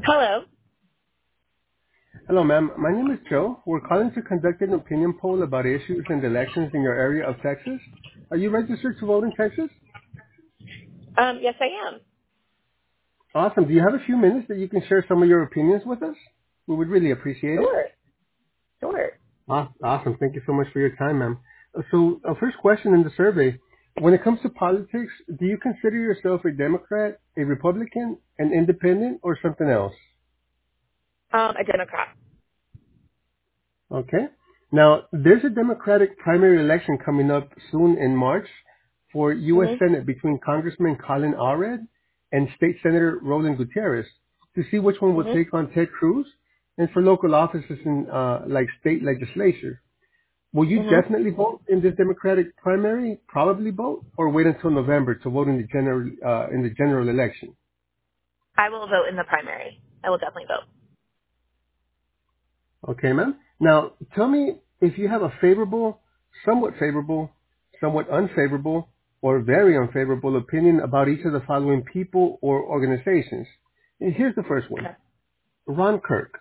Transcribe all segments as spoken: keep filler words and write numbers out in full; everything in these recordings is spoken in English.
Hello. Hello, ma'am. My name is Joe. We're calling to conduct an opinion poll about issues and elections in your area of Texas. Are you registered to vote in Texas? Um, yes, I am. Awesome. Do you have a few minutes that you can share some of your opinions with us? We would really appreciate it. Sure. Sure. Aw- Awesome. Thank you so much for your time, ma'am. Uh, So, uh, first question in the survey. When it comes to politics, do you consider yourself a Democrat, a Republican, an independent, or something else? Um, a Democrat. Okay. Now, there's a Democratic primary election coming up soon in March for U S. Mhm. Senate between Congressman Colin Allred and State Senator Roland Gutierrez to see which one will Mhm. take on Ted Cruz, and for local offices in uh, like state legislature. Will you Mhm. definitely vote in this Democratic primary? Probably vote, or wait until November to vote in the general uh, in the general election? I will vote in the primary. I will definitely vote. Okay, ma'am. Now, tell me if you have a favorable, somewhat favorable, somewhat unfavorable, or very unfavorable opinion about each of the following people or organizations. And here's the first one. Okay. Ron Kirk.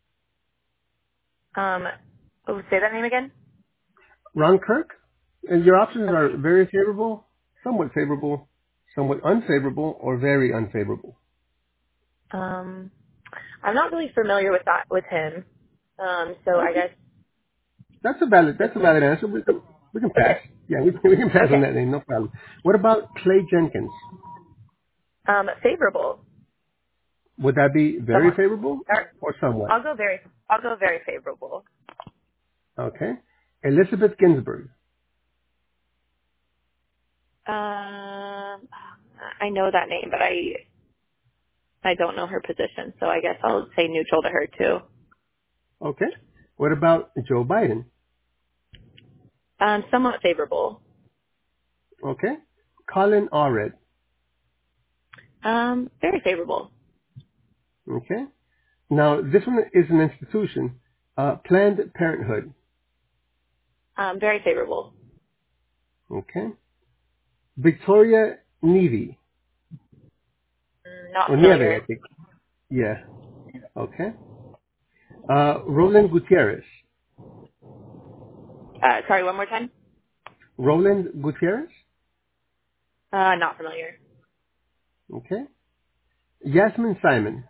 Um, oh, say that name again. Ron Kirk? And your options are Okay. very favorable, somewhat favorable, somewhat unfavorable, or very unfavorable. Um, I'm not really familiar with that with him. Um, so I Okay. guess That's a valid, this that's a one. valid answer. We can, we can pass. Okay. Yeah, we, we can pass on Okay. that name, no problem. What about Clay Jenkins? Um, favorable. Would that be very Somewhat. favorable Or- or somewhat? I'll go very. I'll go very favorable. Okay. Elizabeth Ginsburg. Um, I know that name, but I I don't know her position, so I guess I'll say neutral to her too. Okay. What about Joe Biden? Um, somewhat favorable. Okay. Colin Allred. Um, very favorable. Okay. Now, this one is an institution, uh, Planned Parenthood. Um, very favorable. Okay. Victoria Neve, Mm, Not or Nieve, familiar. I think. Yeah. Okay. Uh, Roland Gutierrez. Uh, sorry, one more time. Roland Gutierrez. Uh, not familiar. Okay. Yasmin Simon.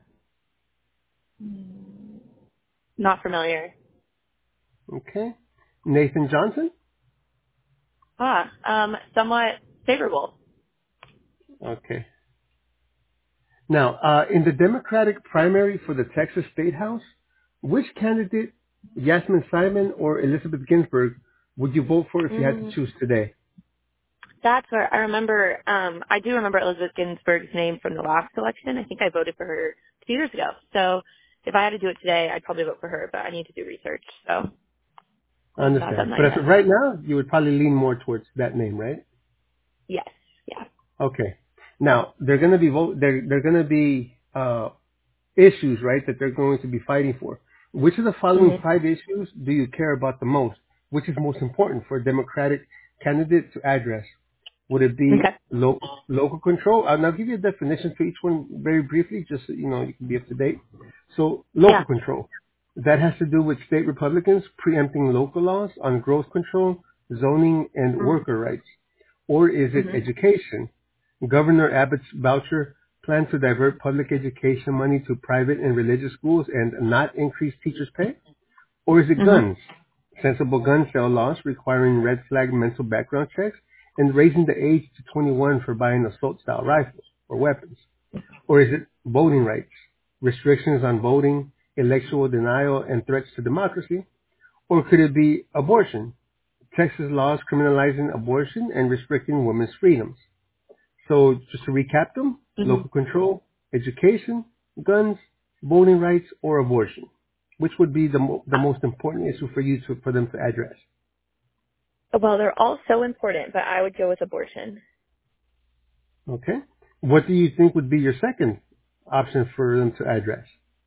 Not familiar. Okay. Nathan Johnson. Ah, um, somewhat favorable. Okay. Now, uh, in the Democratic primary for the Texas State House, which candidate, Yasmin Simon or Elizabeth Ginsburg, would you vote for if you had to Mm, choose today? that's where I remember. Um, I do remember Elizabeth Ginsburg's name from the last election. I think I voted for her two years ago. So if I had to do it today, I'd probably vote for her. But I need to do research, so I I have not done understand. that But as yet. of right now, you would probably lean more towards that name, right? Yes. Yeah. Okay. Now, they're going to be vote. They're they're going to be uh, issues, right, that they're going to be fighting for. Which of the following Mhm. five issues do you care about the most? Which is most important for a Democratic candidate to address? Would it be Okay. lo- local control? And I'll give you a definition for each one very briefly, just so you know you can be up to date. So, local Yeah. control. That has to do with state Republicans preempting local laws on growth control, zoning, and Mhm. worker rights. Or is it Mhm. education? Governor Abbott's voucher plan to divert public education money to private and religious schools and not increase teachers' pay? Or is it Mhm. guns? Sensible gun sale laws requiring red flag mental background checks and raising the age to twenty-one for buying assault style rifles or weapons? Or is it voting rights? Restrictions on voting, electoral denial, and threats to democracy? Or could it be abortion? Texas laws criminalizing abortion and restricting women's freedoms. So just to recap them, Mhm. local control, education, guns, voting rights, or abortion. Which would be the, mo- the most important issue for you to, for them to address? Well, they're all so important, but I would go with abortion. Okay. What do you think would be your second option for them to address?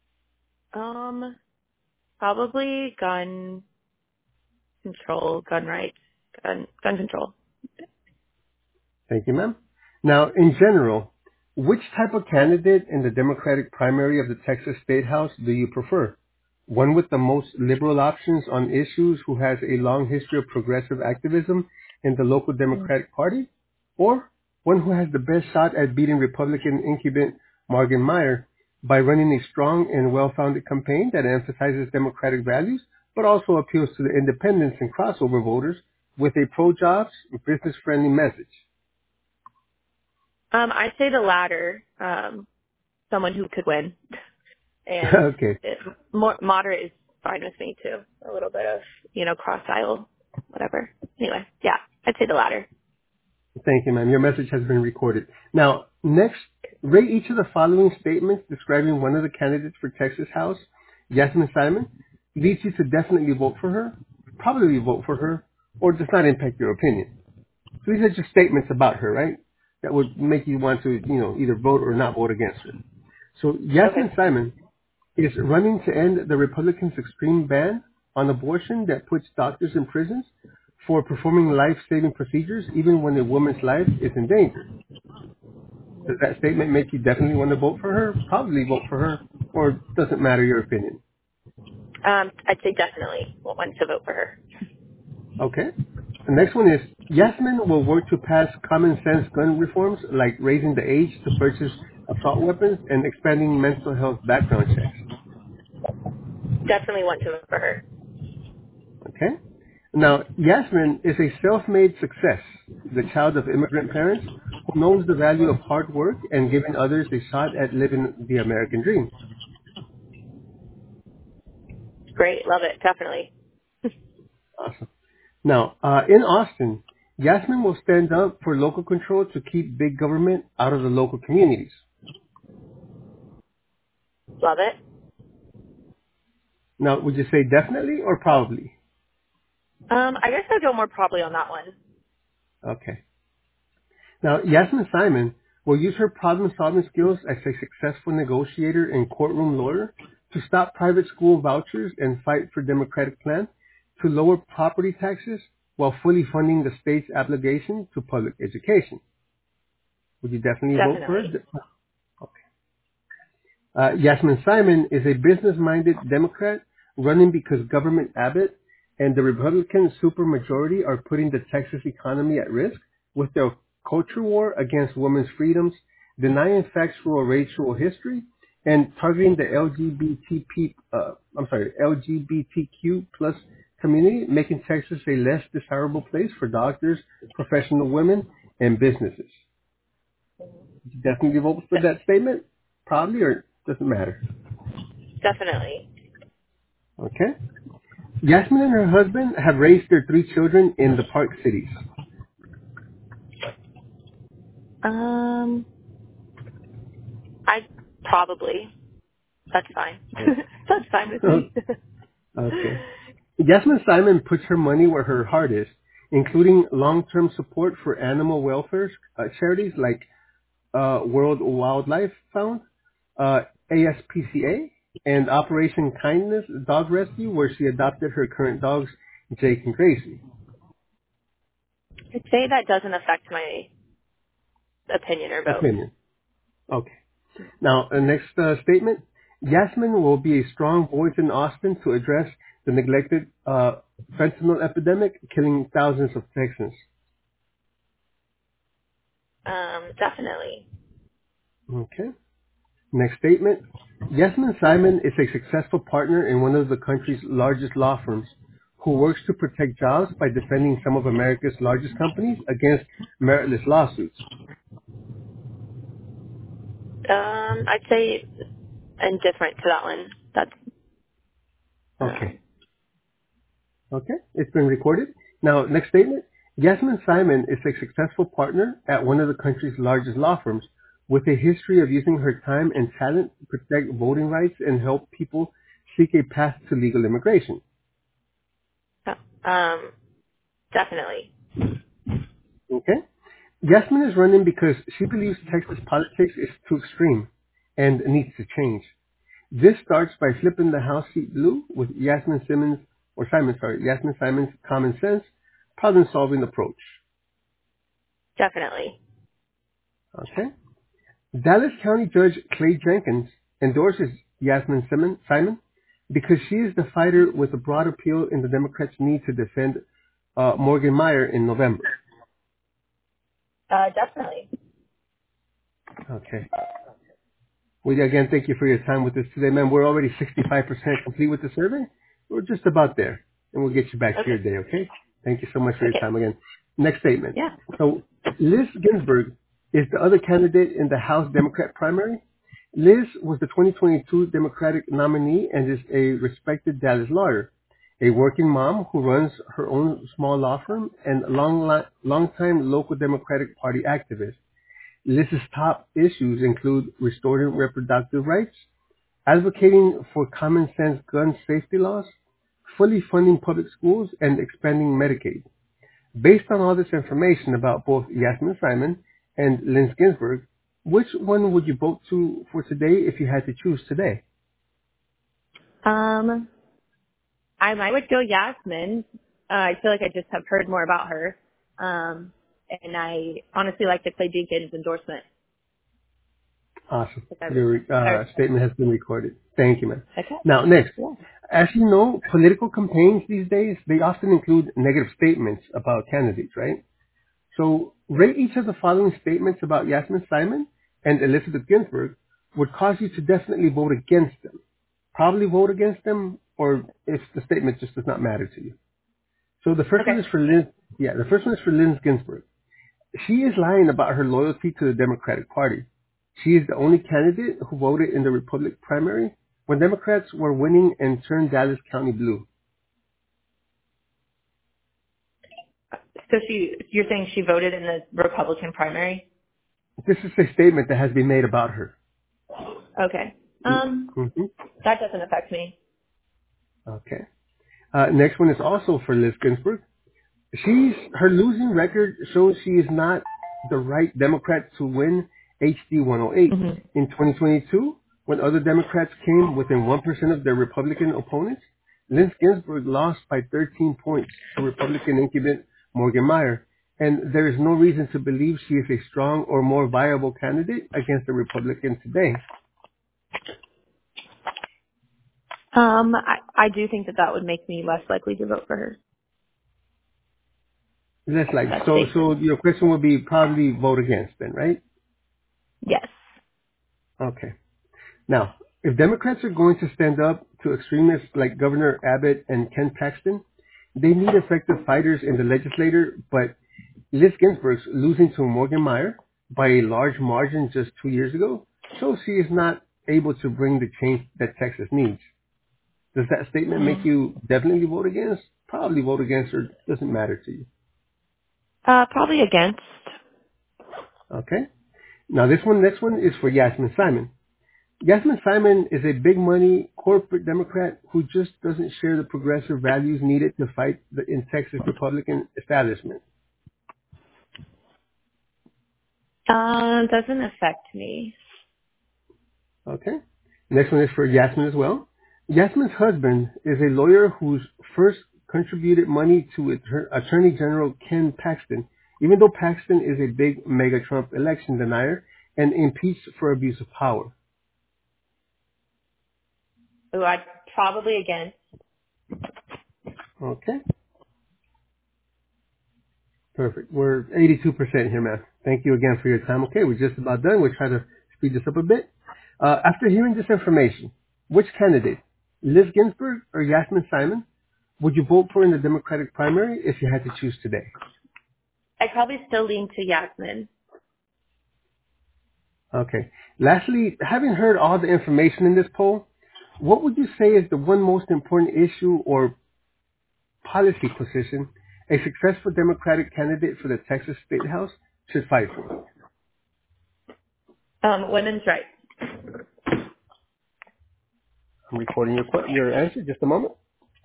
Um, probably gun control, gun rights, gun gun control. Thank you, ma'am. Now, in general, Which type of candidate in the Democratic primary of the Texas State House do you prefer? One with the most liberal options on issues who has a long history of progressive activism in the local Democratic Party? Or one who has the best shot at beating Republican incumbent Marvin Meyer by running a strong and well-founded campaign that emphasizes democratic values but also appeals to the independents and crossover voters with a pro-jobs, business-friendly message? Um, I'd say the latter. Um, someone who could win, and Okay. it, more moderate is fine with me too. A little bit of you know cross aisle, whatever. Anyway, yeah, I'd say the latter. Thank you, ma'am. Your message has been recorded. Now, next, rate each of the following statements describing one of the candidates for Texas House, Yasmin Simon, leads you to definitely vote for her, probably vote for her, or does not impact your opinion. So these are just statements about her, right? That would make you want to, you know, either vote or not vote against her. So Okay, Yasmin Simon is running to end the Republicans' extreme ban on abortion that puts doctors in prisons for performing life-saving procedures even when a woman's life is in danger. Does that statement make you definitely want to vote for her? Probably vote for her, or doesn't matter your opinion? um, I'd say definitely want to vote for her. Okay. The next one is, Yasmin will work to pass common sense gun reforms like raising the age to purchase assault weapons and expanding mental health background checks. Definitely want to vote for her. Okay? Now, Yasmin is a self-made success, the child of immigrant parents who knows the value of hard work and giving others a shot at living the American dream. Great, love it, definitely. Awesome. Now, uh, in Austin, Yasmin will stand up for local control to keep big government out of the local communities. Love it. Now, would you say definitely or probably? Um, I guess I'd go more probably on that one. Okay. Now, Yasmin Simon will use her problem-solving skills as a successful negotiator and courtroom lawyer to stop private school vouchers and fight for Democratic plan to lower property taxes while fully funding the state's obligation to public education. Would you definitely vote for Definitely. her? Uh, Yasmin Simon is a business-minded Democrat running because Government Abbott and the Republican supermajority are putting the Texas economy at risk with their culture war against women's freedoms, denying factual racial history, and targeting the L G B T P, uh, I'm sorry, L G B T Q plus community, making Texas a less desirable place for doctors, professional women, and businesses. Did you definitely vote for De- that statement? Probably, or doesn't matter? definitely. Okay. Yasmin and her husband have raised their three children in the Park Cities. Um, I probably. That's fine. That's fine with Oh, me. okay. Yasmin Simon puts her money where her heart is, including long-term support for animal welfare uh, charities like uh, World Wildlife Fund, uh, A S P C A, and Operation Kindness Dog Rescue, where she adopted her current dogs, Jake and Gracie. I'd say that doesn't affect my opinion or vote. Opinion. Okay. Now, the next uh, statement, Yasmin will be a strong voice in Austin to address the neglected uh, fentanyl epidemic killing thousands of Texans. Um, definitely. Okay. Next statement, Yasmin Simon is a successful partner in one of the country's largest law firms who works to protect jobs by defending some of America's largest companies against meritless lawsuits. Um, I'd say indifferent to that one. That's Okay. um, Okay, it's been recorded. Now, next statement. Yasmin Simon is a successful partner at one of the country's largest law firms with a history of using her time and talent to protect voting rights and help people seek a path to legal immigration. um, definitely. Okay? Yasmin is running because she believes Texas politics is too extreme and needs to change. This starts by flipping the House seat blue with Yasmin Simmons, or Simon, sorry, Yasmin Simon's common sense, problem-solving approach. Definitely. Okay? Dallas County Judge Clay Jenkins endorses Yasmin Simon, Simon because she is the fighter with a broad appeal in the Democrats' need to defend uh, Morgan Meyer in November. Uh, definitely. Okay. Well, again, thank you for your time with us today, ma'am. We're already sixty-five percent complete with the survey. We're just about there, and we'll get you back to your Okay. day, okay? Thank you so much for your Okay. time again. Next statement. Yeah. So Liz Ginsburg is the other candidate in the House Democrat primary. Liz was the twenty twenty-two Democratic nominee and is a respected Dallas lawyer, a working mom who runs her own small law firm and a long, li- long-time local Democratic Party activist. Liz's top issues include restoring reproductive rights, advocating for common sense gun safety laws, fully funding public schools, and expanding Medicaid. Based on all this information about both Yasmin Simon and Liz Ginsburg, which one would you vote to for today if you had to choose today? Um, I might would go Yasmin. Uh, I feel like I just have heard more about her. Um, and I honestly like the Clay Jenkins endorsement. Awesome. If I, Your uh, or, statement has been recorded. Thank you, ma'am. okay. Now, next. Yeah. As you know, political campaigns these days, they often include negative statements about candidates, right? So rate each of the following statements about Yasmin Simon and Elizabeth Ginsburg would cause you to definitely vote against them. Probably vote against them, or if the statement just does not matter to you. So the first one Okay. is for Liz, yeah, the first one is for Liz Ginsburg. She is lying about her loyalty to the Democratic Party. She is the only candidate who voted in the Republican primary when Democrats were winning and turned Dallas County blue. So she, you're saying she voted in the Republican primary? This is a statement that has been made about her. Okay. Um, Mm-hmm. that doesn't affect me. Okay. Uh, next one is also for Liz Ginsburg. She's her losing record shows she is not the right Democrat to win H D one oh eight. hmm In twenty twenty-two, when other Democrats came within one percent of their Republican opponents, Liz Ginsburg lost by thirteen points to Republican incumbent Morgan Meyer, and there is no reason to believe she is a strong or more viable candidate against the Republican today. Um, I, I do think that that would make me less likely to vote for her. Less like That so. statement. So your question would be probably vote against then, right? Yes. Okay. Now, if Democrats are going to stand up to extremists like Governor Abbott and Ken Paxton, they need effective fighters in the legislature, but Liz Ginsburg's losing to Morgan Meyer by a large margin just two years ago shows she is not able to bring the change that Texas needs. Does that statement make Mm. you definitely vote against? Probably vote against, or doesn't matter to you. Uh, probably against. Okay? Now this one, next one is for Yasmin Simon. Yasmin Simon is a big money corporate Democrat who just doesn't share the progressive values needed to fight the in Texas Republican establishment. Uh, doesn't affect me. Okay? Next one is for Yasmin as well. Yasmin's husband is a lawyer who's first contributed money to Atter- Attorney General Ken Paxton, even though Paxton is a big mega Trump election denier and impeached for abuse of power. Ooh, I'd probably against. Okay? Perfect. We're eighty-two percent here, ma'am. Thank you again for your time. Okay, we're just about done. We'll try to speed this up a bit. Uh, after hearing this information, which candidate, Liz Ginsburg or Yasmin Simon, would you vote for in the Democratic primary if you had to choose today? I'd probably still lean to Yasmin. Okay. Lastly, having heard all the information in this poll, what would you say is the one most important issue or policy position a successful Democratic candidate for the Texas State House should fight for? Um, women's rights. I'm recording your que- your answer. Just a moment.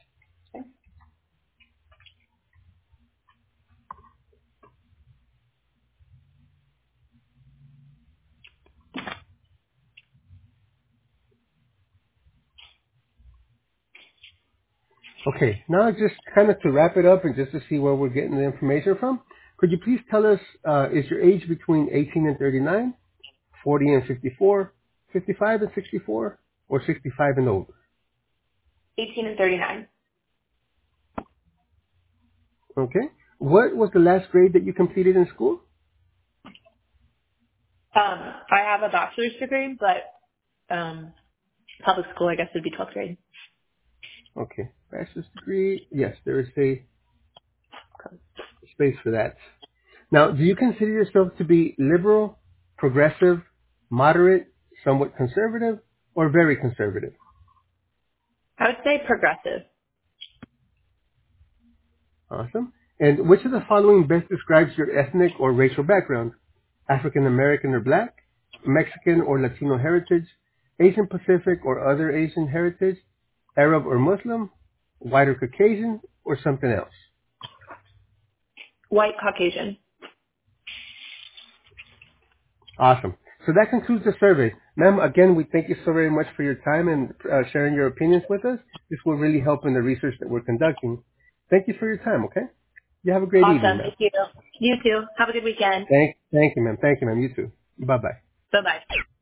Okay, now just kind of to wrap it up and just to see where we're getting the information from, could you please tell us, uh, is your age between eighteen and thirty-nine? forty and fifty-four, fifty-five and sixty-four, or sixty-five and older? eighteen and thirty-nine. Okay. What was the last grade that you completed in school? Um, I have a bachelor's degree, but um, public school, I guess, would be twelfth grade. Okay. Bachelor's degree. Yes, there is a space for that. Now, do you consider yourself to be liberal, progressive, moderate, somewhat conservative, or very conservative? I would say progressive. Awesome. And which of the following best describes your ethnic or racial background? African American or Black, Mexican or Latino heritage, Asian Pacific or other Asian heritage, Arab or Muslim, white or Caucasian, or something else? White Caucasian. Awesome. So that concludes the survey. Ma'am, again, we thank you so very much for your time and uh, sharing your opinions with us. This will really help in the research that we're conducting. Thank you for your time, okay? You have a great evening, Awesome. ma'am. Thank you. You too. Have a good weekend. Thank, thank you, ma'am. Thank you, ma'am. You too. Bye-bye. Bye-bye.